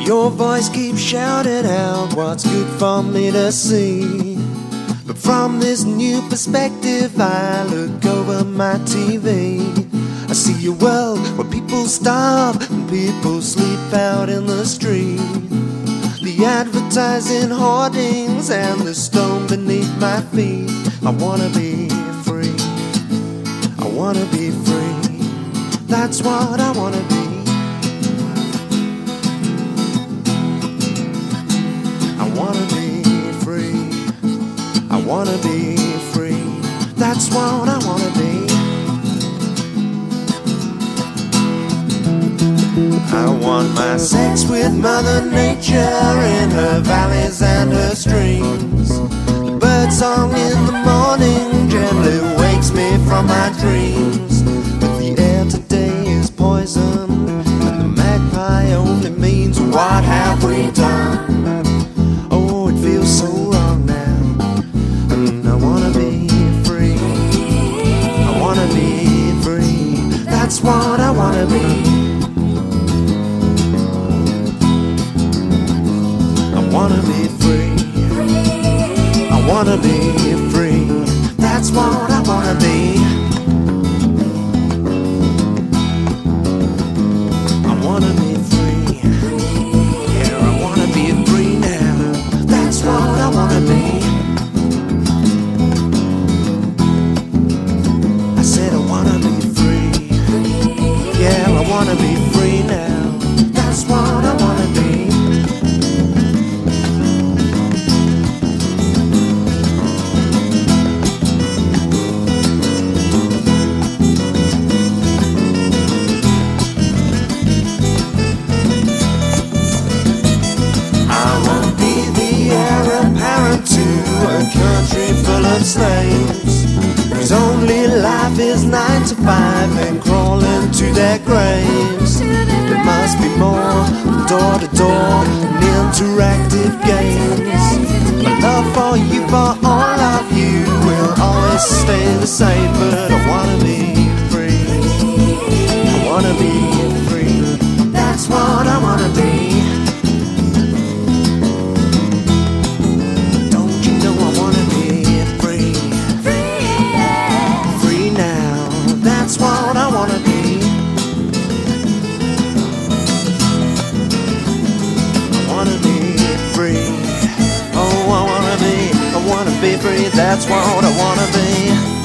Your voice keeps shouting out what's good for me to see. But from this new perspective I look over my TV. I see a world where people starve and people sleep out in the street. The advertising hoardings and the stone beneath my feet. I wanna be free, I wanna be free. That's what I wanna be. I wanna be free, I wanna be free. That's what I wanna be. I want my sex with Mother Nature in her valleys and her streams. The bird song in the morning gently wakes me from my dreams. But the air today is poison, and the magpie only means what have we done? Oh, it feels so wrong now, and I wanna be free, I wanna be free. That's what I wanna be. I wanna be free, I wanna be free. That's what I wanna be. I wanna be free, yeah, I wanna be free now. That's what I wanna be. I said I wanna be free, yeah, I wanna be free now. That's what I wanna be. A country full of slaves whose only life is 9 to 5 and crawling to their graves. There must be more than door to door and interactive games. My love for you, for all of you, will always stay the same. But I wanna be free, I wanna be free. That's what I wanna be. That's what I wanna be. I wanna be free. Oh, I wanna be free. That's what I wanna be.